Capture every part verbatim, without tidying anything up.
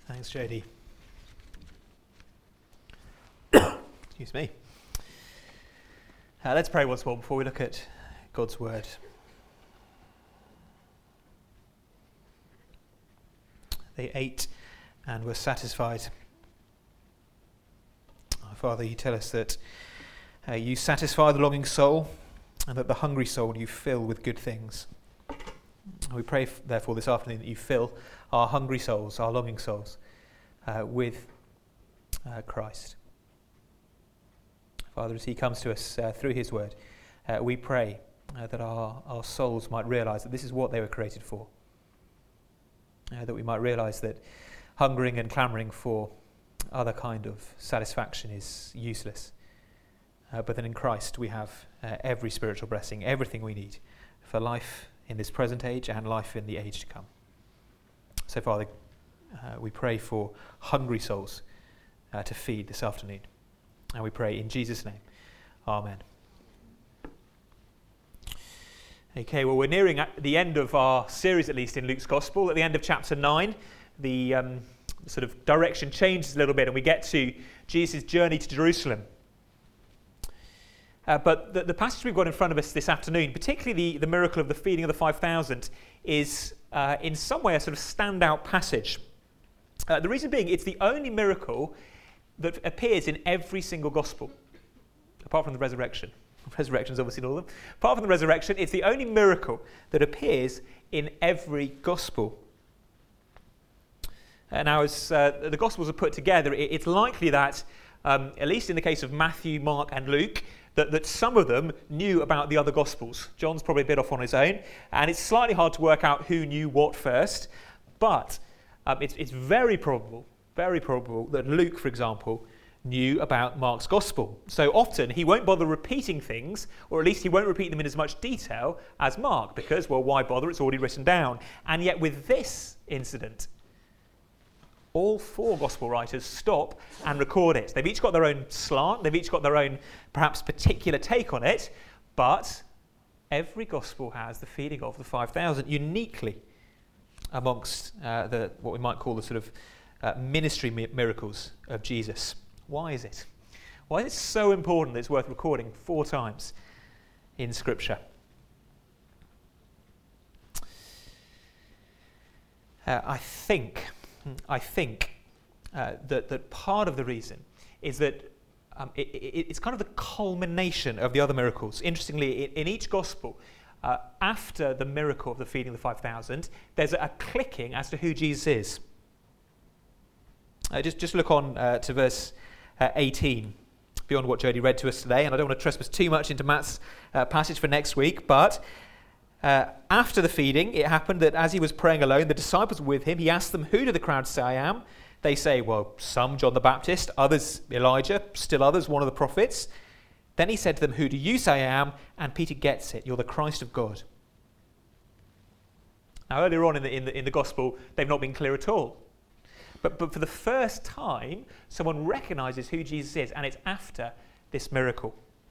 Thanks, Jody. Excuse me. Uh, let's pray once more before we look at God's word. They ate and were satisfied. Our Father, you tell us that uh, you satisfy the longing soul and that the hungry soul you fill with good things. We pray, f- therefore, this afternoon that you fill our hungry souls, our longing souls, uh, with uh, Christ. Father, as he comes to us uh, through his word, uh, we pray uh, that our, our souls might realise that this is what they were created for. Uh, that we might realise that hungering and clamouring for other kind of satisfaction is useless. Uh, but that in Christ we have uh, every spiritual blessing, everything we need for life in this present age and life in the age to come. So, Father, uh, we pray for hungry souls uh, to feed this afternoon. And we pray in Jesus' name. Amen. Okay, well, we're nearing at the end of our series, at least in Luke's Gospel. At the end of chapter nine, the um, sort of direction changes a little bit and we get to Jesus' journey to Jerusalem. Uh, but the, the passage we've got in front of us this afternoon, particularly the, the miracle of the feeding of the five thousand, is uh, in some way a sort of standout passage. Uh, the reason being, it's the only miracle that appears in every single Gospel, apart from the resurrection. Resurrection is obviously in all of them. Apart from the resurrection, it's the only miracle that appears in every Gospel. Uh, now, as uh, the Gospels are put together, it, it's likely that, um, at least in the case of Matthew, Mark and Luke, that, that some of them knew about the other Gospels. John's probably a bit off on his own, and it's slightly hard to work out who knew what first, but um, it's, it's very probable, very probable that Luke, for example, knew about Mark's Gospel. So often he won't bother repeating things, or at least he won't repeat them in as much detail as Mark, because, well, why bother? It's already written down. And yet with this incident, all four Gospel writers stop and record it. They've each got their own slant, they've each got their own, perhaps, particular take on it, but every Gospel has the feeding of the five thousand uniquely amongst uh, the what we might call the sort of uh, ministry mi- miracles of Jesus. Why is it? Why is it so important that it's worth recording four times in Scripture? Uh, I think, I think uh, that that part of the reason is that um, it, it, it's kind of the culmination of the other miracles. Interestingly, in, in each Gospel, uh, after the miracle of the feeding of the five thousand, there's a, a clicking as to who Jesus is. Uh, just, just look on uh, to verse Uh, eighteen, beyond what Jody read to us today, and I don't want to trespass too much into Matt's uh, passage for next week, but uh, after the feeding, it happened that as he was praying alone, the disciples were with him. He asked them, "Who do the crowd say I am?" They say, "Well, some John the Baptist, others Elijah, still others one of the prophets." Then he said to them, "Who do you say I am?" And Peter gets it. "You're the Christ of God." Now, earlier on in the, in the, in the Gospel, they've not been clear at all. But, but for the first time, someone recognises who Jesus is, and it's after this miracle.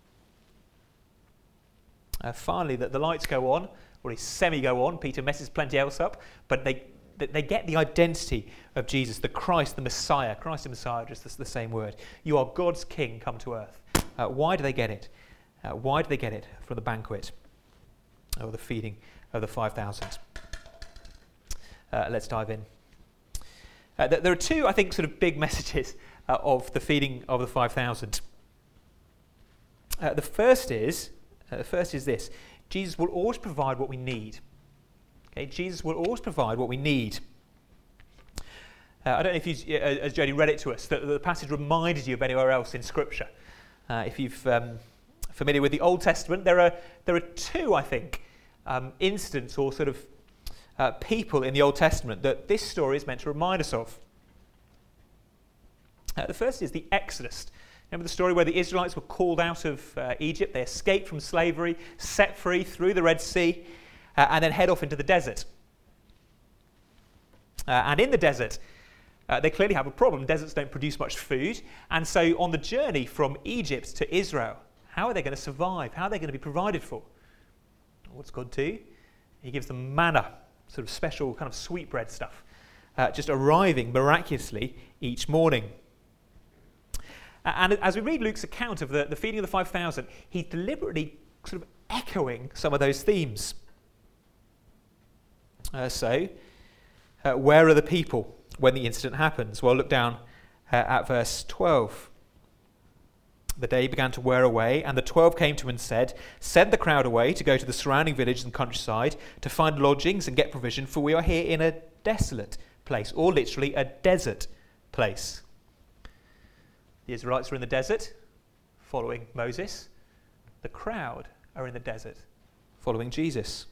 Uh, finally, the, the lights go on, or they semi-go on. Peter messes plenty else up, but they, they get the identity of Jesus, the Christ, the Messiah. Christ the Messiah, just the, the same word. You are God's King come to earth. Uh, why do they get it? Uh, why do they get it from the banquet, or the feeding of the five thousand? Uh, let's dive in. Uh, there are two, I think, sort of big messages uh, of the feeding of the five thousand. Uh, the first is, uh, the first is this: Jesus will always provide what we need. Okay, Jesus will always provide what we need. Uh, I don't know if you, uh, as Jody read it to us, that the passage reminded you of anywhere else in Scripture. Uh, if you're um, familiar with the Old Testament, there are there are two, I think, um, incidents or sort of Uh, people in the Old Testament that this story is meant to remind us of. Uh, the first is the Exodus. Remember the story where the Israelites were called out of uh, Egypt, they escaped from slavery, set free through the Red Sea, uh, and then head off into the desert. Uh, and in the desert, uh, they clearly have a problem. Deserts don't produce much food, and so on the journey from Egypt to Israel, how are they going to survive? How are they going to be provided for? What's God do? He gives them manna, sort of special kind of sweetbread stuff uh, just arriving miraculously each morning. And as we read Luke's account of the, the feeding of the five thousand, he's deliberately sort of echoing some of those themes. Uh, so, uh, where are the people when the incident happens? Well, look down uh, at verse twelve. The day began to wear away, and the twelve came to him and said, "Send the crowd away to go to the surrounding villages and countryside to find lodgings and get provision, for we are here in a desolate place," or literally a desert place. The Israelites are in the desert, following Moses. The crowd are in the desert, following Jesus.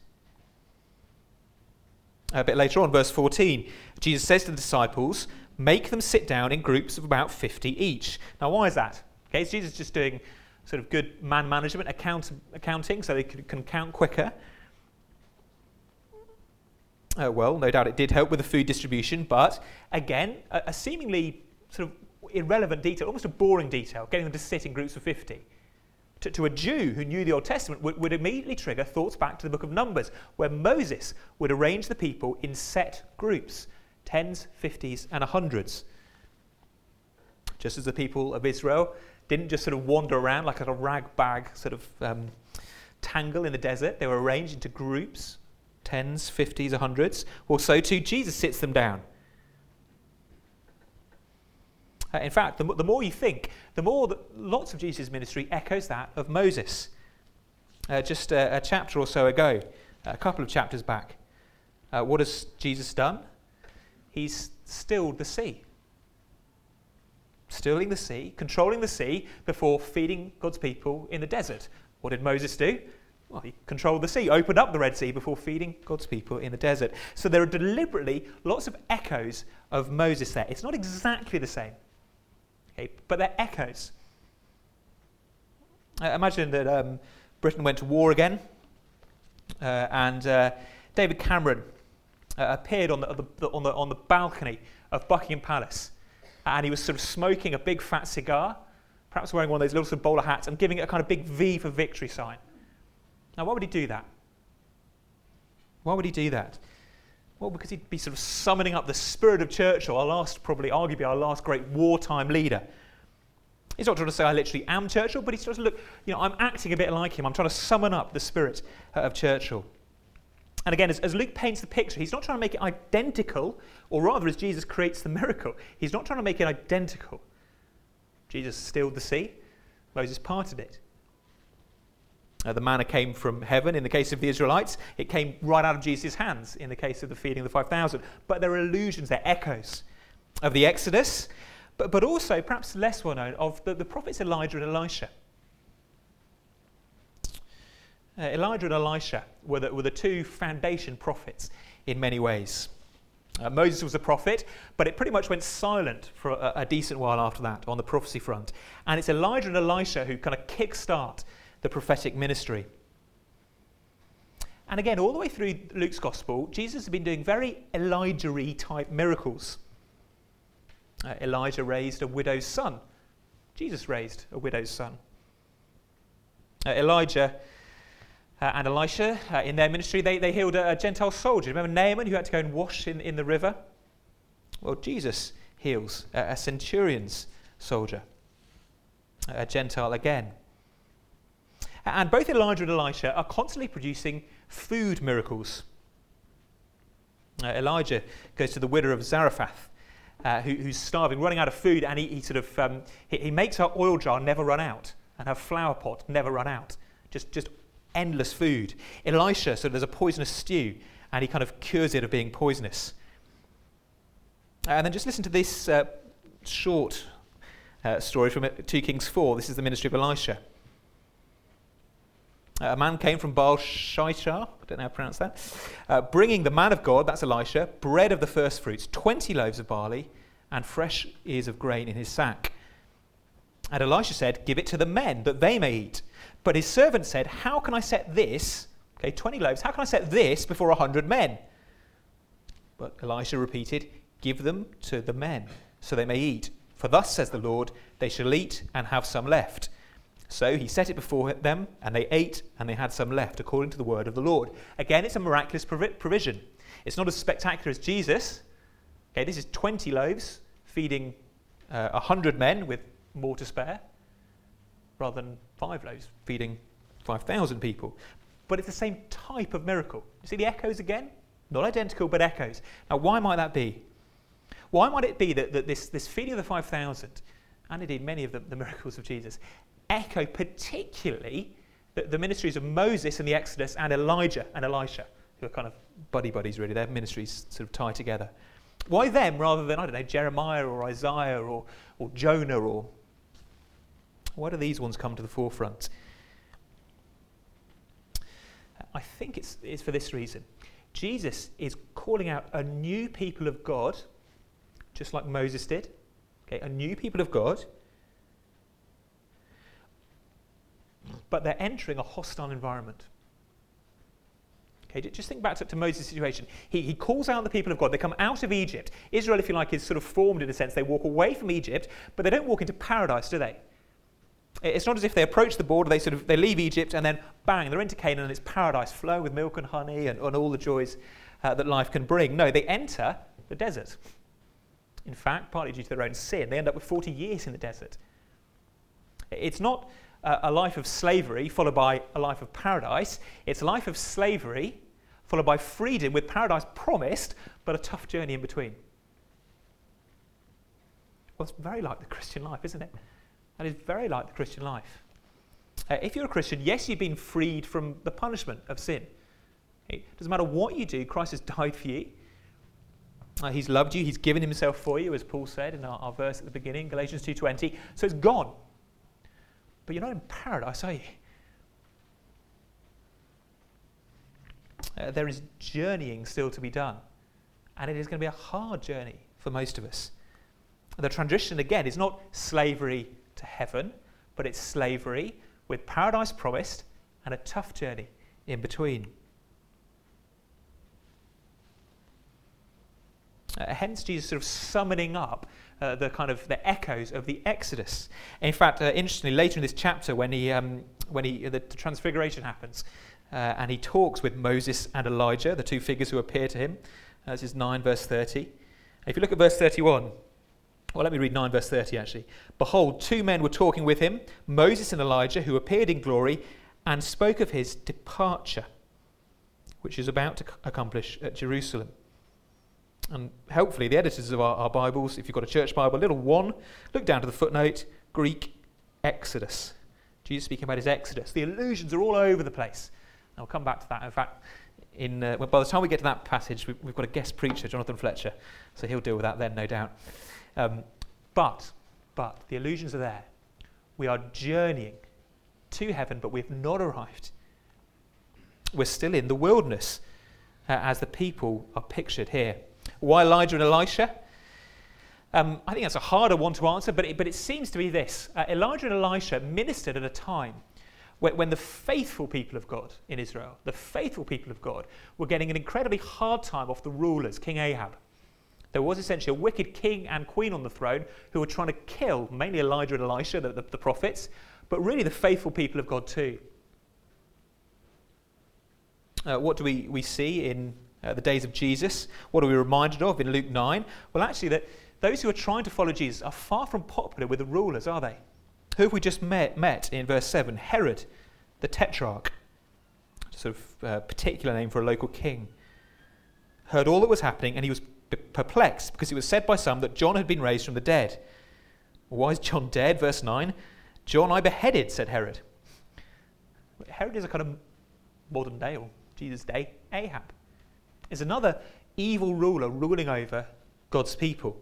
A bit later on, verse fourteen, Jesus says to the disciples, "Make them sit down in groups of about fifty each." Now, why is that? Okay, is Jesus just doing sort of good man management, account, accounting, so they can, can count quicker? Uh, well, no doubt it did help with the food distribution, but again, a, a seemingly sort of irrelevant detail, almost a boring detail, getting them to sit in groups of fifty. To, to a Jew who knew the Old Testament would, would immediately trigger thoughts back to the book of Numbers, where Moses would arrange the people in set groups, tens, fifties, and hundreds. Just as the people of Israel didn't just sort of wander around like a rag bag sort of um, tangle in the desert, they were arranged into groups, tens, fifties, hundreds. Well, so too Jesus sits them down. Uh, in fact, the, the more you think, the more that lots of Jesus' ministry echoes that of Moses. Uh, just a, a chapter or so ago, a couple of chapters back, uh, what has Jesus done? He's stilled the sea. Stilling the sea, controlling the sea before feeding God's people in the desert. What did Moses do? Well, he controlled the sea, opened up the Red Sea before feeding God's people in the desert. So there are deliberately lots of echoes of Moses there. It's not exactly the same. Okay, but they're echoes. Uh, imagine that um, Britain went to war again, uh, and uh, David Cameron uh, appeared on the, the, on the on the balcony of Buckingham Palace, and he was sort of smoking a big fat cigar, perhaps wearing one of those little sort of bowler hats, and giving it a kind of big V for victory sign. Now, why would he do that? Why would he do that? Well, because he'd be sort of summoning up the spirit of Churchill, our last, probably arguably our last great wartime leader. He's not trying to say I literally am Churchill, but he's trying to look, you know, I'm acting a bit like him. I'm trying to summon up the spirit of Churchill. And again, as, as Luke paints the picture, he's not trying to make it identical, or rather as Jesus creates the miracle, he's not trying to make it identical. Jesus stilled the sea, Moses parted it. Uh, the manna came from heaven in the case of the Israelites. It came right out of Jesus' hands in the case of the feeding of the five thousand. But there are allusions, there are echoes of the Exodus, but, but also, perhaps less well known, of the, the prophets Elijah and Elisha. Uh, Elijah and Elisha were the, were the two foundation prophets in many ways. Uh, Moses was a prophet, but it pretty much went silent for a, a decent while after that on the prophecy front. And it's Elijah and Elisha who kind of kickstart the prophetic ministry. And again, all the way through Luke's gospel, Jesus has been doing very Elijah-y type miracles. Uh, Elijah raised a widow's son. Jesus raised a widow's son. Uh, Elijah uh, and Elisha, uh, in their ministry, they, they healed a, a Gentile soldier. Remember Naaman, who had to go and wash in, in the river? Well, Jesus heals a, a centurion's soldier, a Gentile again. And both Elijah and Elisha are constantly producing food miracles. Uh, Elijah goes to the widow of Zarephath, uh, who, who's starving, running out of food, and he, he sort of um, he, he makes her oil jar never run out, and her flour pot never run out. Just just endless food. Elisha, so there's a poisonous stew, and he kind of cures it of being poisonous. Uh, and then just listen to this uh, short uh, story from Second Kings four. This is the ministry of Elisha. A man came from Baal Shishar, I don't know how to pronounce that, uh, bringing the man of God, that's Elisha, bread of the first fruits, twenty loaves of barley, and fresh ears of grain in his sack. And Elisha said, "Give it to the men, that they may eat." But his servant said, "How can I set this, okay, twenty loaves, how can I set this before a hundred men?" But Elisha repeated, "Give them to the men, so they may eat. For thus says the Lord, they shall eat and have some left." So he set it before them, and they ate, and they had some left, according to the word of the Lord. Again, it's a miraculous provi- provision. It's not as spectacular as Jesus, Okay, this is twenty loaves feeding uh, one hundred men with more to spare, rather than five loaves feeding five thousand people. But it's the same type of miracle. You see the echoes again? Not identical, but echoes. Now, why might that be? Why might it be that, that this, this feeding of the five thousand, and indeed many of the, the miracles of Jesus, echo particularly the, the ministries of Moses in the Exodus and Elijah and Elisha, who are kind of buddy-buddies really. Their ministries sort of tie together. Why them rather than, I don't know, Jeremiah or Isaiah or, or Jonah? Or why do these ones come to the forefront? I think it's, it's for this reason. Jesus is calling out a new people of God, just like Moses did. Okay, a new people of God, but they're entering a hostile environment. Okay, just think back to, to Moses' situation. He, he calls out the people of God. They come out of Egypt. Israel, if you like, is sort of formed in a sense. They walk away from Egypt, but they don't walk into paradise, do they? It's not as if they approach the border, they sort of they leave Egypt, and then bang, they're into Canaan, and it's paradise, flow with milk and honey and, and all the joys uh, that life can bring. No, they enter the desert. In fact, partly due to their own sin, they end up with forty years in the desert. It's not uh, a life of slavery followed by a life of paradise. It's a life of slavery followed by freedom with paradise promised, but a tough journey in between. Well, it's very like the Christian life, isn't it? That is very like the Christian life. Uh, if you're a Christian, yes, you've been freed from the punishment of sin. It doesn't matter what you do, Christ has died for you. Uh, he's loved you, he's given himself for you, as Paul said in our, our verse at the beginning, Galatians two twenty. So it's gone. But you're not in paradise, are you? Uh, there is journeying still to be done. And it is going to be a hard journey for most of us. The transition, again, is not slavery to heaven, but it's slavery with paradise promised and a tough journey in between. Uh, hence Jesus sort of summoning up uh, the kind of the echoes of the Exodus. In fact, uh, interestingly, later in this chapter, when he um, when he the, the transfiguration happens, uh, and he talks with Moses and Elijah, the two figures who appear to him. Uh, this is nine verse thirty. If you look at verse thirty-one, well, let me read nine verse thirty actually. Behold, two men were talking with him, Moses and Elijah, who appeared in glory, and spoke of his departure, which is about to accomplish at Jerusalem. And helpfully, the editors of our, our Bibles, if you've got a church Bible, little one, look down to the footnote, Greek Exodus. Jesus speaking about his Exodus. The allusions are all over the place. And I'll come back to that. In fact, in uh, by the time we get to that passage, we've, we've got a guest preacher, Jonathan Fletcher, so he'll deal with that then, no doubt. Um, but, but, the allusions are there. We are journeying to heaven, but we've not arrived. We're still in the wilderness, uh, as the people are pictured here. Why Elijah and Elisha? Um, I think that's a harder one to answer, but it, but it seems to be this. Uh, Elijah and Elisha ministered at a time when, when the faithful people of God in Israel, the faithful people of God, were getting an incredibly hard time off the rulers, King Ahab. There was essentially a wicked king and queen on the throne who were trying to kill mainly Elijah and Elisha, the, the, the prophets, but really the faithful people of God too. Uh, what do we, we see in uh, the days of Jesus? What are we reminded of in Luke nine? Well, actually, that those who are trying to follow Jesus are far from popular with the rulers, are they? Who have we just met, met in verse seven? Herod, the tetrarch, sort of uh, particular name for a local king, heard all that was happening, and he was perplexed because it was said by some that John had been raised from the dead. Why is John dead? Verse nine. John I beheaded, said Herod. Herod is a kind of modern day, or Jesus' day, Ahab. Is another evil ruler ruling over God's people.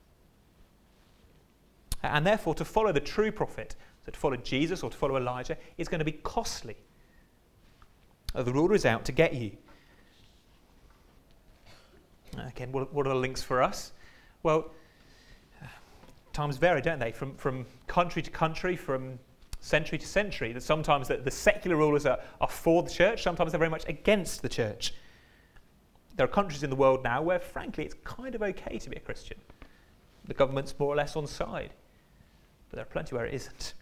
And therefore, to follow the true prophet, so to follow Jesus or to follow Elijah, is going to be costly. The ruler is out to get you. Again, what, what are the links for us? Well, times vary, don't they? From from country to country, from century to century. That sometimes the, the secular rulers are, are for the church, sometimes they're very much against the church. There are countries in the world now where, frankly, it's kind of okay to be a Christian. The government's more or less on side. But there are plenty where it isn't.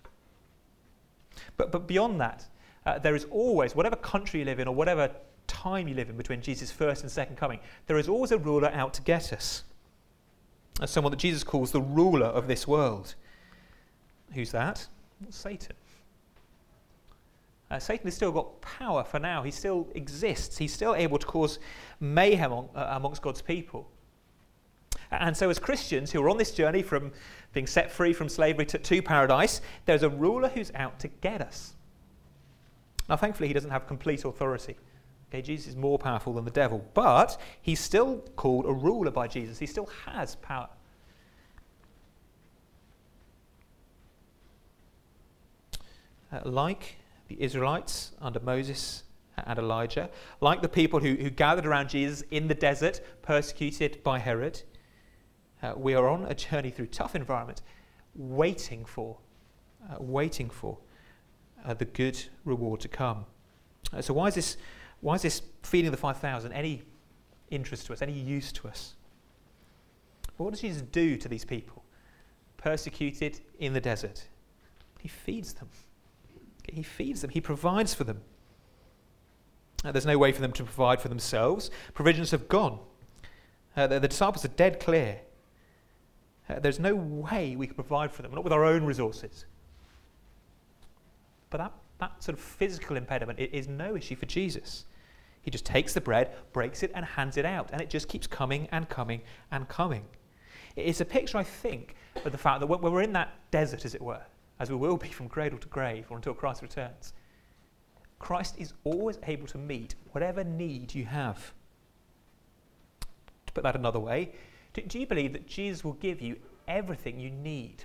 But, but beyond that, uh, there is always, whatever country you live in or whatever time you live in between Jesus' first and second coming, there is always a ruler out to get us. as someone that Jesus calls the ruler of this world. Who's that? Well, Satan. Uh, Satan has still got power for now. He still exists. He's still able to cause mayhem on, uh, amongst God's people. And so as Christians who are on this journey from being set free from slavery to, to paradise, there's a ruler who's out to get us. Now, thankfully, he doesn't have complete authority. Okay, Jesus is more powerful than the devil, but he's still called a ruler by Jesus. He still has power. Uh, like the Israelites under Moses and Elijah, like the people who, who gathered around Jesus in the desert, persecuted by Herod, uh, we are on a journey through tough environment, waiting for, uh, waiting for uh, the good reward to come. Uh, so why is this? Why is this feeding the five thousand any interest to us, any use to us? Well, what does Jesus do to these people, persecuted in the desert? He feeds them. He feeds them. He provides for them. Uh, there's no way for them to provide for themselves. Provisions have gone. Uh, the, the disciples are dead clear. Uh, there's no way we can provide for them, not with our own resources. But that, that sort of physical impediment is no issue for Jesus. He just takes the bread, breaks it, and hands it out. And it just keeps coming and coming and coming. It's a picture, I think, of the fact that when we're in that desert, as it were, as we will be from cradle to grave or until Christ returns, Christ is always able to meet whatever need you have. To put that another way, do, do you believe that Jesus will give you everything you need?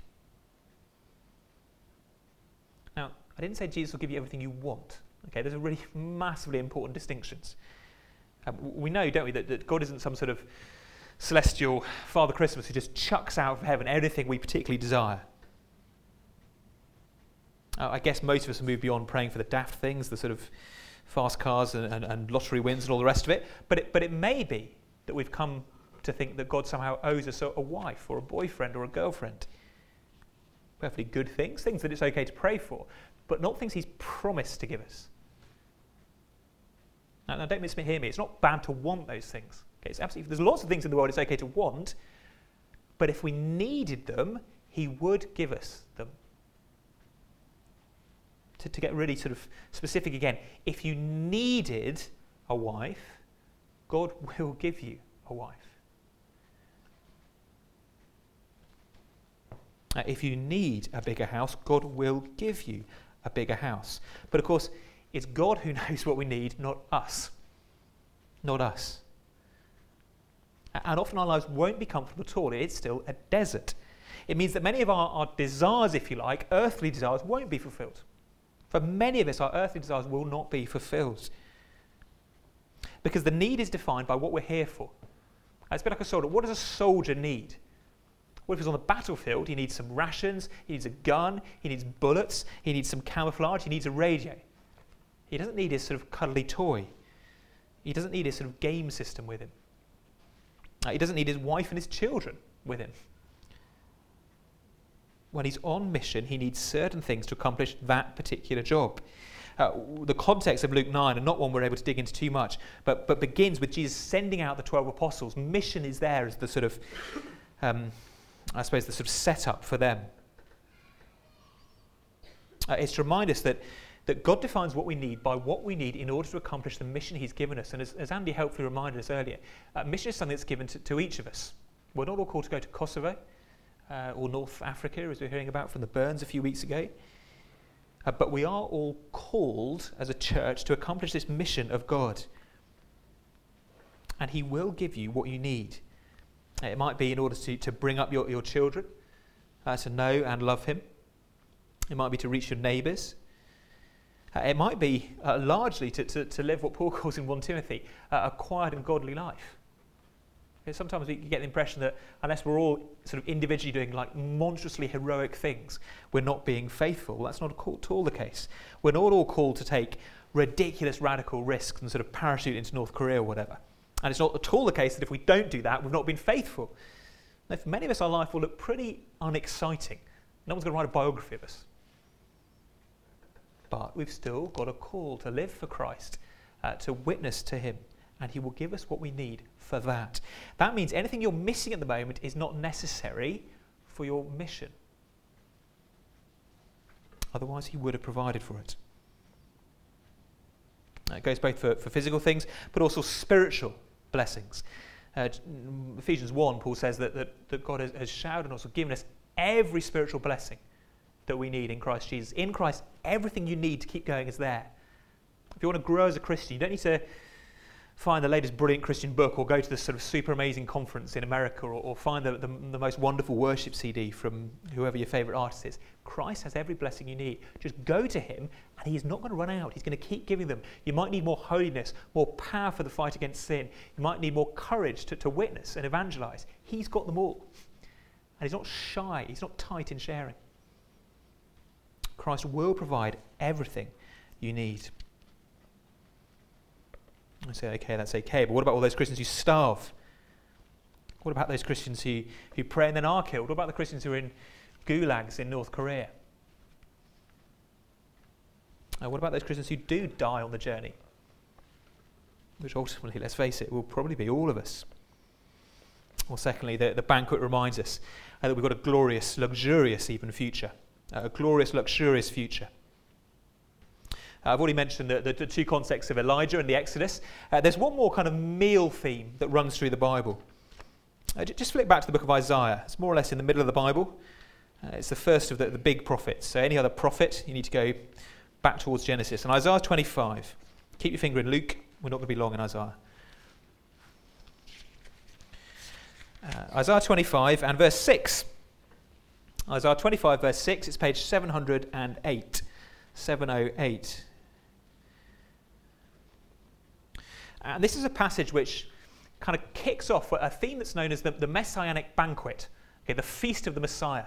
Now, I didn't say Jesus will give you everything you want. Okay, there's a really massively important distinctions. Um, we know, don't we, that, that God isn't some sort of celestial Father Christmas who just chucks out of heaven everything we particularly desire. Uh, I guess most of us have moved beyond praying for the daft things, the sort of fast cars and, and, and lottery wins and all the rest of it. But it, but it may be that we've come to think that God somehow owes us a, a wife or a boyfriend or a girlfriend. Perfectly good things, things that it's okay to pray for, but not things he's promised to give us. Now, now don't mishear me. It's not bad to want those things. Okay, it's absolutely. There's lots of things in the world it's okay to want, but if we needed them, he would give us them. To, to get really sort of specific again, if you needed a wife, God will give you a wife. Uh, if you need a bigger house, God will give you a bigger house. But of course, it's God who knows what we need, not us. Not us. And often our lives won't be comfortable at all. It's still a desert. It means that many of our, our desires, if you like, earthly desires, won't be fulfilled. For many of us, our earthly desires will not be fulfilled. Because the need is defined by what we're here for. It's a bit like a soldier. What does a soldier need? Well, if he's on the battlefield, he needs some rations, he needs a gun, he needs bullets, he needs some camouflage, he needs a radio. He doesn't need his sort of cuddly toy. He doesn't need his sort of game system with him. Uh, he doesn't need his wife and his children with him. When he's on mission, he needs certain things to accomplish that particular job. Uh, the context of Luke nine, and not one we're able to dig into too much, but, but begins with Jesus sending out the twelve apostles. Mission is there as the sort of, um, I suppose, the sort of setup for them. Uh, it's to remind us that, that God defines what we need by what we need in order to accomplish the mission he's given us. And as, as Andy helpfully reminded us earlier, uh, mission is something that's given to, to each of us. We're not all called to go to Kosovo uh, or North Africa, as we were hearing about from the Burns a few weeks ago. Uh, but we are all called as a church to accomplish this mission of God. And he will give you what you need. Uh, it might be in order to, to bring up your, your children, uh, to know and love him. It might be to reach your neighbours. Uh, it might be uh, largely to, to, to live what Paul calls in First Timothy, uh, a quiet and godly life. Because sometimes we get the impression that unless we're all sort of individually doing like monstrously heroic things, we're not being faithful. Well, that's not at all the case. We're not all called to take ridiculous radical risks and sort of parachute into North Korea or whatever. And it's not at all the case that if we don't do that, we've not been faithful. Now, for many of us, our life will look pretty unexciting. No one's going to write a biography of us. But we've still got a call to live for Christ, uh, to witness to him, and he will give us what we need for that. That means anything you're missing at the moment is not necessary for your mission. Otherwise, he would have provided for it. It goes both for, for physical things, but also spiritual blessings. Uh, Ephesians one, Paul says that, that, that God has, has showered and also given us every spiritual blessing that we need in Christ Jesus. In Christ, everything you need to keep going is there. If you want to grow as a Christian, you don't need to find the latest brilliant Christian book or go to this sort of super amazing conference in America or, or find the, the, the most wonderful worship C D from whoever your favourite artist is. Christ has every blessing you need. Just go to him and he's not going to run out. He's going to keep giving them. You might need more holiness, more power for the fight against sin. You might need more courage to, to witness and evangelise. He's got them all. And he's not shy. He's not tight in sharing. Christ will provide everything you need. I say, okay, that's okay, but what about all those Christians who starve? What about those Christians who, who pray and then are killed? What about the Christians who are in gulags in North Korea? Uh, what about those Christians who do die on the journey? Which ultimately, let's face it, will probably be all of us. Well, secondly, the, the banquet reminds us uh, that we've got a glorious, luxurious even future. Uh, a glorious, luxurious future. Uh, I've already mentioned the, the, the two concepts of Elijah and the Exodus. Uh, there's one more kind of meal theme that runs through the Bible. Uh, just flick back to the book of Isaiah. It's more or less in the middle of the Bible. Uh, it's the first of the, the big prophets. So any other prophet, you need to go back towards Genesis. And Isaiah twenty-five. Keep your finger in Luke. We're not going to be long in Isaiah. Uh, Isaiah twenty-five and verse six. Isaiah twenty-five verse six. It's page seven hundred eight. seven oh eight. And this is a passage which kind of kicks off a theme that's known as the, the Messianic banquet, okay, the feast of the Messiah.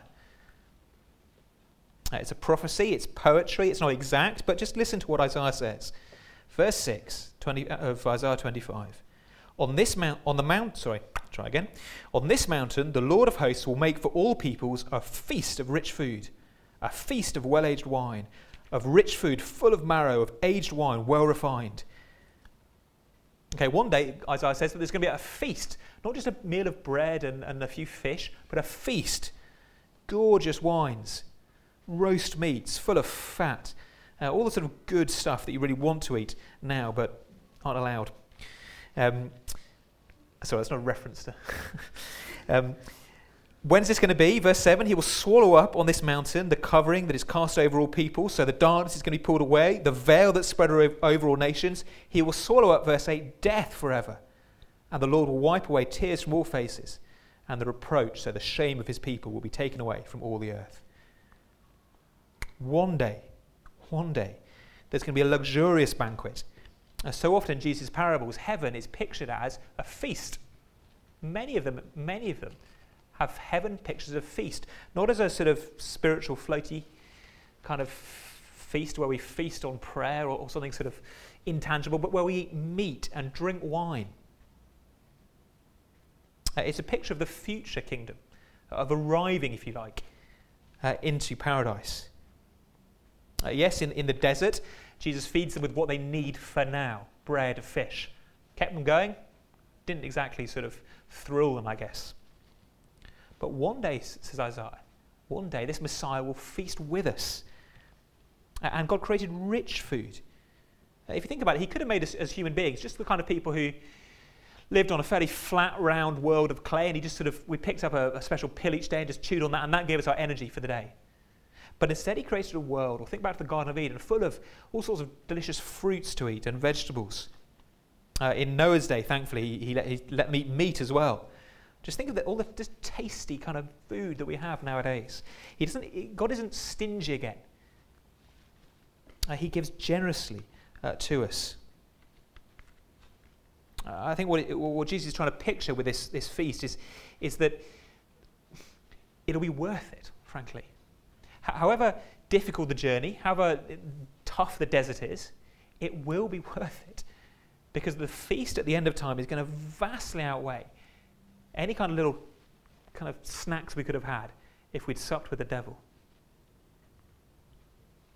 Uh, it's a prophecy, it's poetry, it's not exact, but just listen to what Isaiah says. Verse six twenty, of Isaiah twenty-five. On this mount, on the mount, sorry, try again. On this mountain, the Lord of hosts will make for all peoples a feast of rich food, a feast of well-aged wine, of rich food full of marrow, of aged wine well refined. Okay, one day, Isaiah says that there's going to be a feast, not just a meal of bread and, and a few fish, but a feast. Gorgeous wines, roast meats full of fat, uh, all the sort of good stuff that you really want to eat now, but aren't allowed. Um, sorry, that's not a reference to... um, When's this going to be? Verse seven, he will swallow up on this mountain the covering that is cast over all people. So the darkness is going to be pulled away, the veil that spread over all nations. He will swallow up, verse eight, death forever. And the Lord will wipe away tears from all faces. And the reproach, so the shame of his people, will be taken away from all the earth. One day, one day, there's going to be a luxurious banquet. As so often in Jesus' parables, heaven is pictured as a feast. Many of them, many of them, have heaven pictures of feast, not as a sort of spiritual floaty kind of feast where we feast on prayer or, or something sort of intangible, but where we eat meat and drink wine. Uh, it's a picture of the future kingdom, of arriving, if you like, uh, into paradise. Uh, yes, in, in the desert, Jesus feeds them with what they need for now, bread, fish. Kept them going, didn't exactly sort of thrill them, I guess. But one day, says Isaiah, one day this Messiah will feast with us. And God created rich food. If you think about it, he could have made us as human beings, just the kind of people who lived on a fairly flat, round world of clay, and he just sort of, we picked up a, a special pill each day and just chewed on that, and that gave us our energy for the day. But instead he created a world, or think back to the Garden of Eden, full of all sorts of delicious fruits to eat and vegetables. Uh, in Noah's day, thankfully, he, he, let, he let me eat meat as well. Just think of the, all the just tasty kind of food that we have nowadays. He doesn't. He, God isn't stingy again. Uh, he gives generously uh, to us. Uh, I think what, it, what Jesus is trying to picture with this, this feast is, is that it'll be worth it, frankly. H- however difficult the journey, however tough the desert is, it will be worth it. Because the feast at the end of time is going to vastly outweigh any kind of little kind of snacks we could have had if we'd supped with the devil.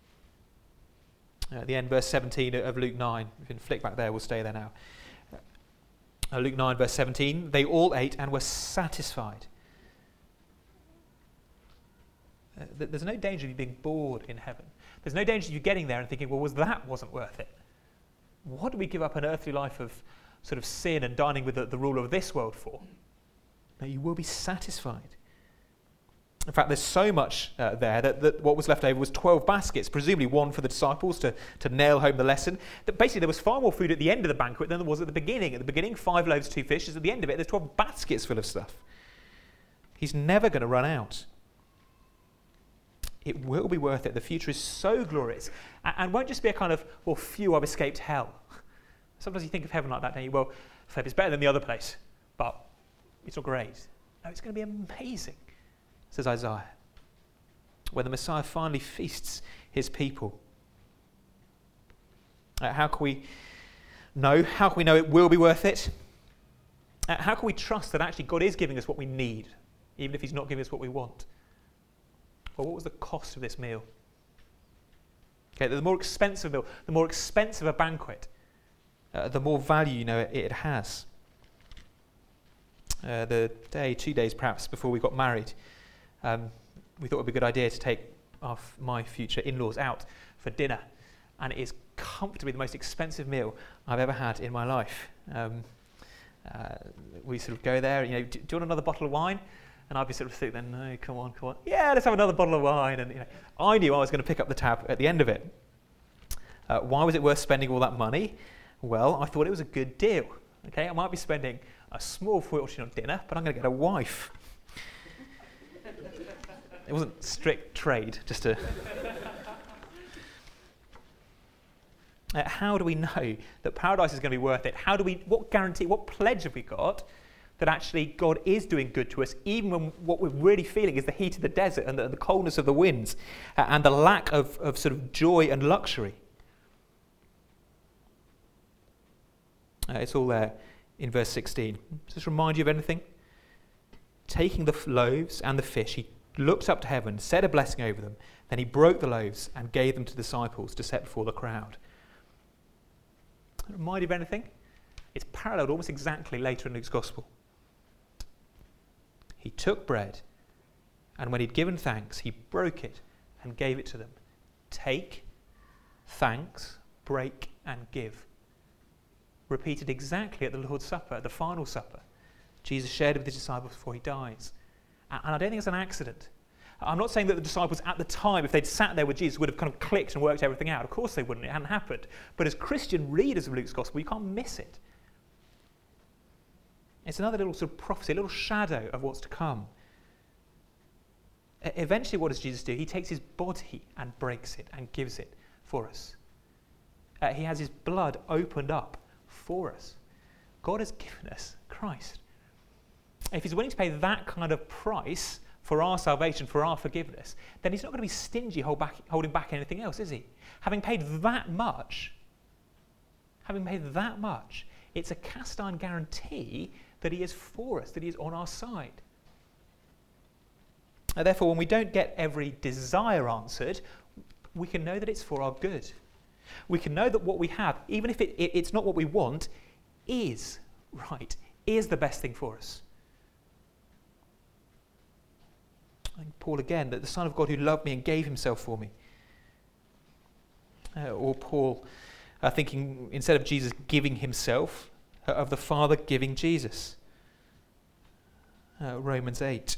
At the end, verse seventeen of Luke nine, if you can flick back there, we'll stay there now. Uh, Luke nine, verse seventeen, they all ate and were satisfied. Uh, th- there's no danger of you being bored in heaven. There's no danger of you getting there and thinking, well, was that wasn't worth it. What do we give up an earthly life of sort of sin and dining with the, the ruler of this world for? No, you will be satisfied. In fact, there's so much uh, there that, that what was left over was twelve baskets, presumably one for the disciples to, to nail home the lesson. That basically there was far more food at the end of the banquet than there was at the beginning. At the beginning, five loaves, two fishes. At the end of it, there's twelve baskets full of stuff. He's never going to run out. It will be worth it. The future is so glorious. And, and won't just be a kind of, well, phew, I've escaped hell. Sometimes you think of heaven like that, don't you? Well, it's better than the other place, but it's not great. No, it's going to be amazing, says Isaiah, where the Messiah finally feasts his people. Uh, how can we know? How can we know it will be worth it? Uh, how can we trust that actually God is giving us what we need, even if he's not giving us what we want? Well, what was the cost of this meal? Okay, the more expensive meal, the more expensive a banquet, uh, the more value you know it, it has. Uh, the day, two days perhaps before we got married, um, we thought it would be a good idea to take our, my future in-laws out for dinner, and it is comfortably the most expensive meal I've ever had in my life. Um, uh, we sort of go there, you know, do, do you want another bottle of wine? And I'd be sort of thinking, no, come on, come on. Yeah, let's have another bottle of wine. And you know, I knew I was going to pick up the tab at the end of it. Uh, why was it worth spending all that money? Well, I thought it was a good deal. Okay, I might be spending a small fortune on dinner, but I'm going to get a wife. It wasn't strict trade, just to... uh, how do we know that paradise is going to be worth it? How do we, what guarantee, what pledge have we got that actually God is doing good to us, even when what we're really feeling is the heat of the desert and the, the coldness of the winds uh, and the lack of, of sort of joy and luxury? Uh, it's all there in verse sixteen. Does this remind you of anything? Taking the loaves and the fish, he looked up to heaven, said a blessing over them, then he broke the loaves and gave them to the disciples to set before the crowd. Does it remind you of anything? It's paralleled almost exactly later in Luke's Gospel. He took bread, and when he'd given thanks, he broke it and gave it to them. Take, thanks, break, and give. Repeated exactly at the Lord's Supper, the final supper. Jesus shared it with his disciples before he dies. And I don't think it's an accident. I'm not saying that the disciples at the time, if they'd sat there with Jesus, would have kind of clicked and worked everything out. Of course they wouldn't. It hadn't happened. But as Christian readers of Luke's Gospel, you can't miss it. It's another little sort of prophecy, a little shadow of what's to come. E- eventually, what does Jesus do? He takes his body and breaks it and gives it for us. Uh, he has his blood opened up for us. God has given us Christ. If he's willing to pay that kind of price for our salvation, for our forgiveness, then he's not going to be stingy hold back, holding back anything else, is he? Having paid that much, having paid that much, it's a cast iron guarantee that he is for us, that he is on our side. And therefore, when we don't get every desire answered, we can know that it's for our good. We can know that what we have, even if it, it, it's not what we want, is right, is the best thing for us. And Paul again, that the Son of God who loved me and gave himself for me. Uh, or Paul uh, thinking, instead of Jesus giving himself, uh, of the Father giving Jesus. Uh, Romans eight.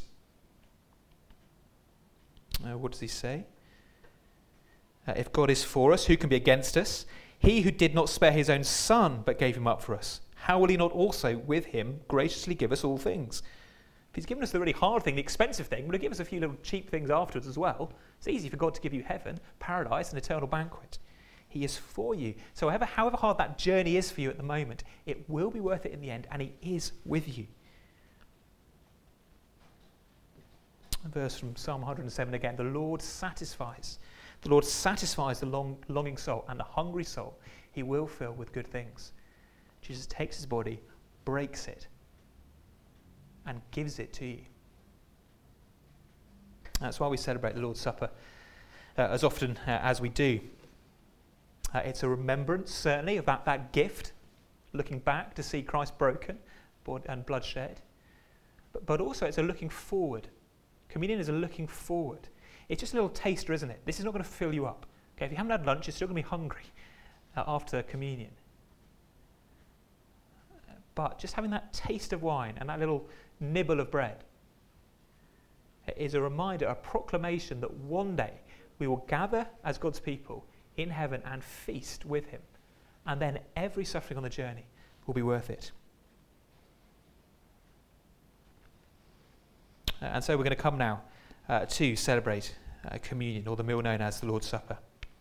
Uh, what does he say? Uh, if God is for us, who can be against us? He who did not spare his own Son, but gave him up for us, how will he not also with him graciously give us all things? If he's given us the really hard thing, the expensive thing, will he give us a few little cheap things afterwards as well? It's easy for God to give you heaven, paradise, an eternal banquet. He is for you. So however, however hard that journey is for you at the moment, it will be worth it in the end, and he is with you. A verse from Psalm one hundred seven again, the Lord satisfies. The Lord satisfies the long, longing soul, and the hungry soul he will fill with good things. Jesus takes his body, breaks it, and gives it to you. That's why we celebrate the Lord's Supper uh, as often uh, as we do. Uh, it's a remembrance, certainly, of that, that gift looking back to see Christ broken and blood shed. But, but also it's a looking forward. Communion is a looking forward. It's just a little taster, isn't it? This is not going to fill you up. Okay, if you haven't had lunch, you're still going to be hungry uh, after communion. But just having that taste of wine and that little nibble of bread is a reminder, a proclamation that one day we will gather as God's people in heaven and feast with him. And then every suffering on the journey will be worth it. Uh, and so we're going to come now uh, to celebrate uh, communion, or the meal known as the Lord's Supper.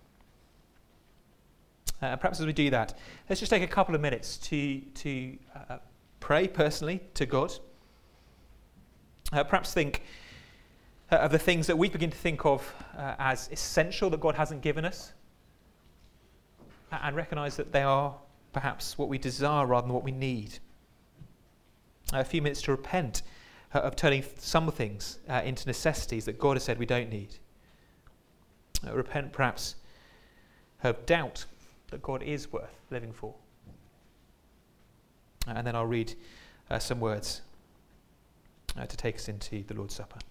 Uh, and perhaps as we do that, let's just take a couple of minutes to, to uh, pray personally to God. Uh, perhaps think uh, of the things that we begin to think of uh, as essential that God hasn't given us, and recognise that they are perhaps what we desire rather than what we need. Uh, a few minutes to repent uh, of turning some things uh, into necessities that God has said we don't need. Uh, repent perhaps of doubt that God is worth living for. Uh, and then I'll read uh, some words uh, to take us into the Lord's Supper.